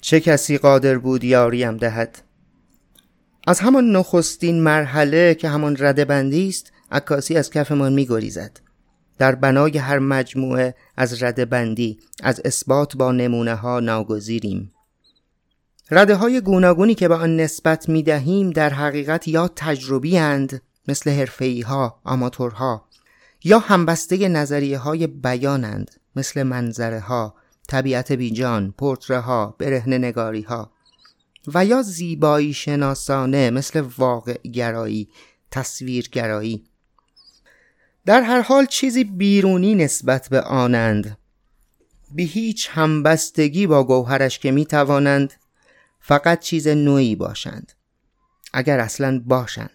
چه کسی قادر بود یاریم دهد. از همان نخستین مرحله که همان ردبندی است، عکاسی از کفمان می گریزد. در بنای هر مجموعه از ردبندی، از اثبات با نمونه ها ناگزیریم. رده های گوناگونی که به آن نسبت می دهیم در حقیقت یا تجربی اند، مثل حرفه‌ای ها، آماتورها، یا همبسته نظریه های بیانند، مثل منظره ها، طبیعت بیجان، پورتره ها، برهنه نگاری ها، و یا زیبایی شناسانه مثل واقع گرایی، تصویر گرایی. در هر حال چیزی بیرونی نسبت به آنند، بی هیچ همبستگی با گوهرش که می توانند فقط چیز نوعی باشند، اگر اصلاً باشند.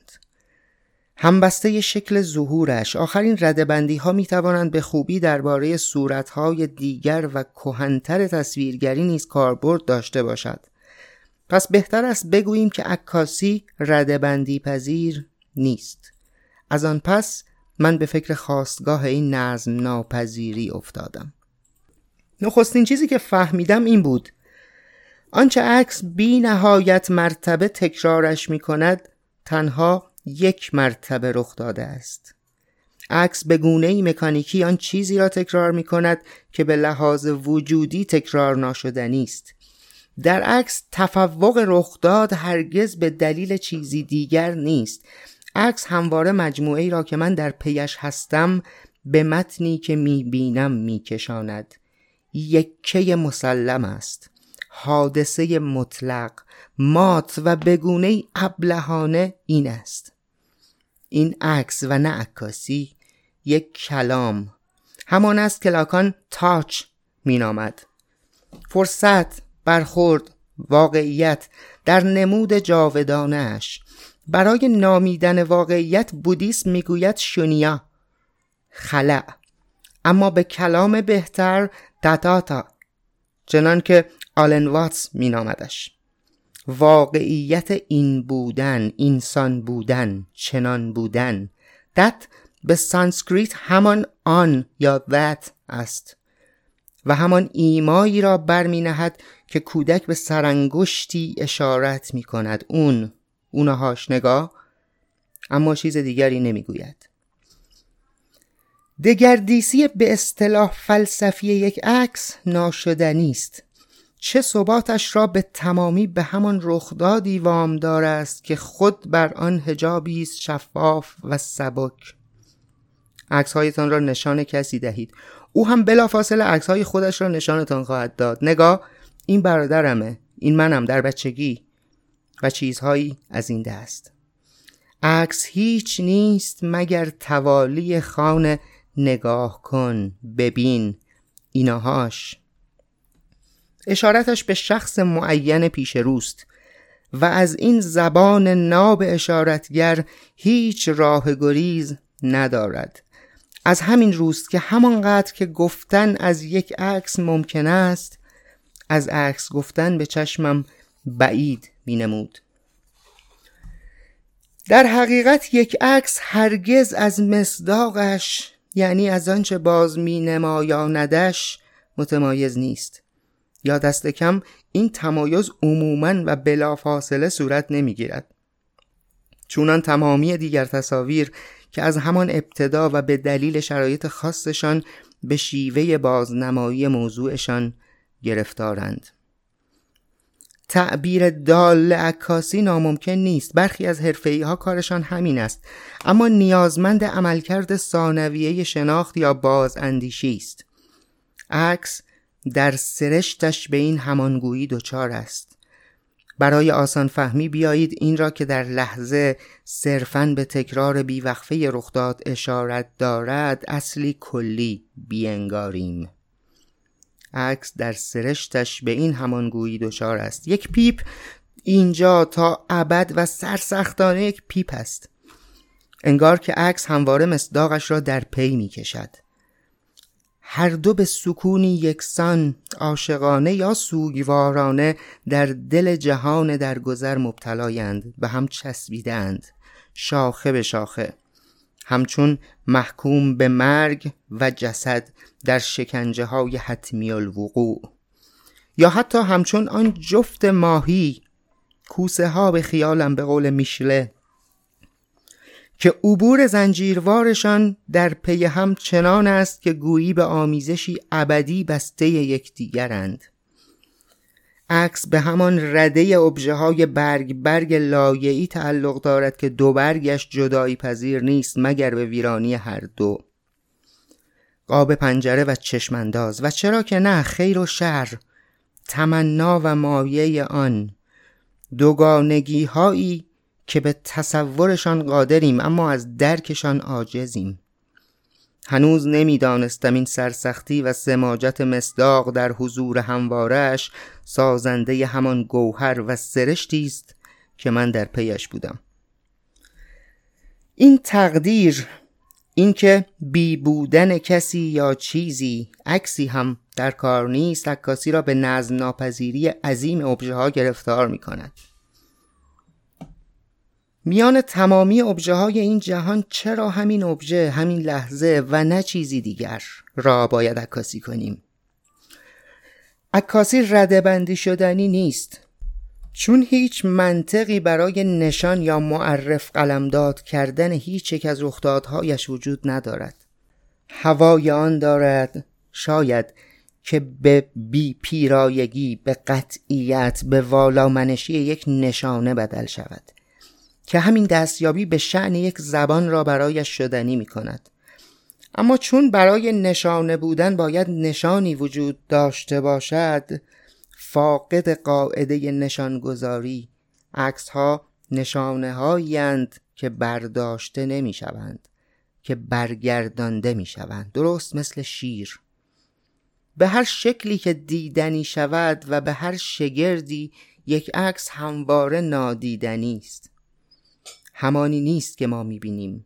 همبسته شکل ظهورش. آخرین ردبندی ها می توانند به خوبی درباره صورتهای دیگر و کهن‌تر تصویرگری نیز کاربرد داشته باشد. پس بهتر است بگوییم که عکاسی ردبندی پذیر نیست. از آن پس من به فکر خاستگاه این نظم ناپذیری افتادم. نخستین چیزی که فهمیدم این بود: آنچه عکس بی نهایت مرتبه تکرارش می کند تنها یک مرتبه رخ داده است. عکس به گونه‌ای مکانیکی آن چیزی را تکرار می کند که به لحاظ وجودی تکرار ناشدنی است. در عکس تفوق رخداد هرگز به دلیل چیزی دیگر نیست. عکس همواره مجموعه‌ای را که من در پیش هستم به متنی که می بینم می کشاند. یکه مسلم است، حادثه مطلق، مات و بگونه‌ای ابلهانه این است. این عکس و نه عکاسی یک کلام، همان است که لاکان تاچ می نامد. فرصت، برخورد، واقعیت در نمود جاودانه‌اش. برای نامیدن واقعیت بودیسم میگوید شونیا، خلأ، اما به کلام بهتر تاتاتا، چنان که آلن واتس می نامدش. واقعیت این بودن، اینسان بودن، چنان بودن. that به سانسکریت همان آن یا that است و همان ایمایی را برمی نهد که کودک به سرانگشتی اشارت می کند. اونهاش نگاه، اما چیز دیگری نمی گوید. دگردیسی به اصطلاح فلسفی یک عکس ناشدنی است. چه ثباتش را به تمامی به همان رخدادی وامدار است که خود بر آن حجابی است شفاف و سبک. عکس‌هایتان را نشان کسی دهید، او هم بلافاصله عکس‌های خودش را نشانتان خواهد داد. نگاه، این برادرمه، این منم در بچگی و چیزهایی از این دست. عکس هیچ نیست مگر توالی خوان نگاه کن، ببین، اینهاش. اشارتش به شخص معین پیش روست و از این زبان ناب اشارتگر هیچ راه گریز ندارد. از همین روست که همانقدر که گفتن از یک عکس ممکن است، از عکس گفتن به چشمم بعید می نمود. در حقیقت یک عکس هرگز از مصداقش، یعنی از آنچه باز می نمایاندش، متمایز نیست. یا دست کم این تمایز عموماً و بلافاصله صورت نمی گیرد. چونان تمامی دیگر تصاویر که از همان ابتدا و به دلیل شرایط خاصشان به شیوه بازنمایی موضوعشان گرفتارند. تعبیر دال عکاسی ناممکن نیست. برخی از حرفه‌ای ها کارشان همین است، اما نیازمند عملکرد ثانویه شناخت یا باز اندیشی است. عکس در سرشتش به این همانگویی دچار است. برای آسان فهمی بیایید این را که در لحظه صرفاً به تکرار بیوقفه رخداد اشارت دارد اصلی کلی بینگاریم. عکس در سرشتش به این همانگویی دچار است. یک پیپ اینجا تا ابد و سرسختانه یک پیپ است. انگار که عکس همواره مصداقش را در پی می کشد. هر دو به سکونی یکسان، عاشقانه یا سوگوارانه در دل جهان درگذر مبتلایند، به هم چسبیدند، شاخه به شاخه، همچون محکوم به مرگ و جسد در شکنجه های حتمی الوقوع. یا حتی همچون آن جفت ماهی، کوسه ها به خیالم به قول میشله، که عبور زنجیروارشان در پی هم چنان است که گویی به آمیزشی ابدی بسته یکدیگرند. عکس به همان رده ابژه های برگ لایه‌ای تعلق دارد که دو برگش جدایی پذیر نیست مگر به ویرانی هر دو. قاب پنجره و چشمانداز و چرا که نه خیر و شر، تمنا و مایه آن، دوگانگی هایی که به تصورشان قادریم اما از درکشان عاجزیم. هنوز نمیدانستم این سرسختی و سماجت مصداق در حضور هموارش سازنده همان گوهر و سرشتی است که من در پیش بودم. این تقدیر، این که بی بودن کسی یا چیزی عکسی هم در کار نیست، عکاسی را به نظم ناپذیری عظیم ابژه ها گرفتار می کند. میان تمامی ابژه های این جهان چرا همین ابژه، همین لحظه و نه چیزی دیگر را باید عکاسی کنیم؟ عکاسی ردبندی شدنی نیست، چون هیچ منطقی برای نشان یا معرف قلمداد کردن هیچ یک از رخدادهایش وجود ندارد. هوای آن دارد شاید که به بی پیرایگی، به قطعیت، به والامنشی یک نشانه بدل شود که همین دستیابی به شأن یک زبان را برایش شدنی می کند. اما چون برای نشانه بودن باید نشانی وجود داشته باشد، فاقد قاعده نشانگذاری، عکس ها نشانه هایند که برداشته نمی شوند، که برگردانده می شوند، درست مثل شیر. به هر شکلی که دیدنی شود و به هر شگردی یک عکس همواره نادیدنی است، همانی نیست که ما می بینیم.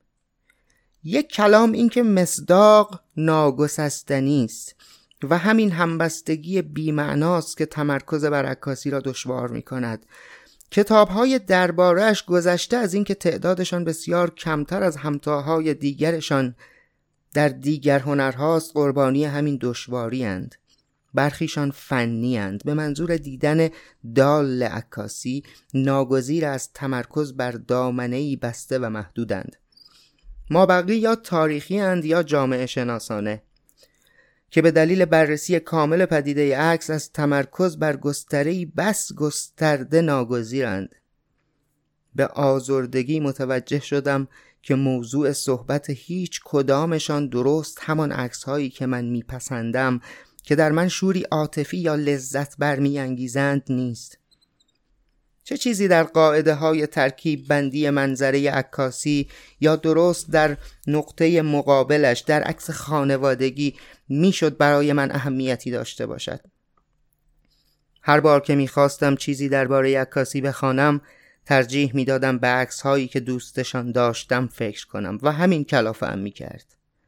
یک کلام این که مصداق ناگسستنی است و همین همبستگی بی‌معناست که تمرکز بر عکاسی را دشوار می کند. کتاب‌های درباره‌اش گذشته از این که تعدادشان بسیار کمتر از همتاهای دیگرشان در دیگر هنرهاست، قربانی همین دشواری اند. برخیشان فنی اند، به منظور دیدن دال عکاسی ناگزیر از تمرکز بر دامنه‌ای بسته و محدودند. ما بقی یا تاریخی اند یا جامعه شناسانه که به دلیل بررسی کامل پدیده عکس از تمرکز بر گستره‌ای بس گسترده ناگزیرند. به آزردگی متوجه شدم که موضوع صحبت هیچ کدامشان درست همان عکس‌هایی که من میپسندم که در من شوری عاطفی یا لذت برمی‌انگیزند نیست. چه چیزی در قاعده های ترکیب بندی منظره عکاسی یا درست در نقطه مقابلش در عکس خانوادگی میشد برای من اهمیتی داشته باشد؟ هر بار که میخواستم چیزی درباره عکاسی بخوانم، ترجیح میدادم به عکس هایی که دوستشان داشتم فکر کنم و همین کلافه‌ام میکرد.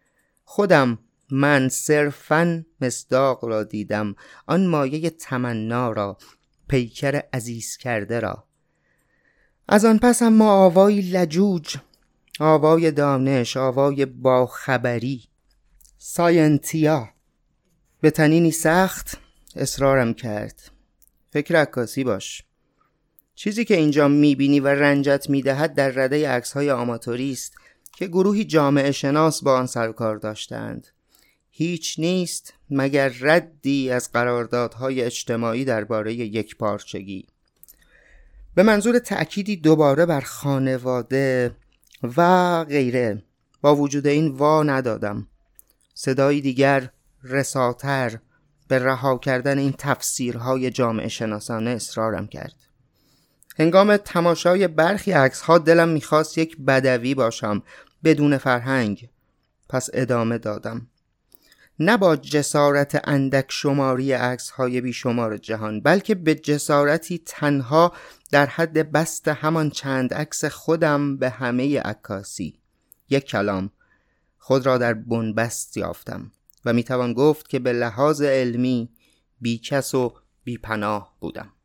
من صرفاً مصداق را دیدم، آن مایه تمنا را، پیکر عزیز کرده را. از آن پس هم ما آوای لجوج، آوای دانش، آوای باخبری، ساینتیا به تنینی سخت اصرارم کرد. فکر عکاسی باش. چیزی که اینجا میبینی و رنجت میدهد در رده عکس‌های آماتوری است که گروهی جامعه شناس با آن سرکار داشتند. هیچ نیست مگر ردی از قراردادهای اجتماعی درباره یکپارچگی، به منظور تأکیدی دوباره بر خانواده و غیره. با وجود این وا ندادم. صدایی دیگر رساتر به رها کردن این تفسیرهای جامعه شناسانه اصرارم کرد. هنگام تماشای برخی عکس‌ها دلم می‌خواست یک بدوی باشم بدون فرهنگ. پس ادامه دادم. نه با جسارت اندک شماری عکس‌های بیشمار جهان، بلکه به جسارتی تنها در حد بست همان چند عکس خودم به همه عکاسی. یک کلام، خود را در بنبست یافتم و میتوان گفت که به لحاظ علمی بیکس و بیپناه بودم.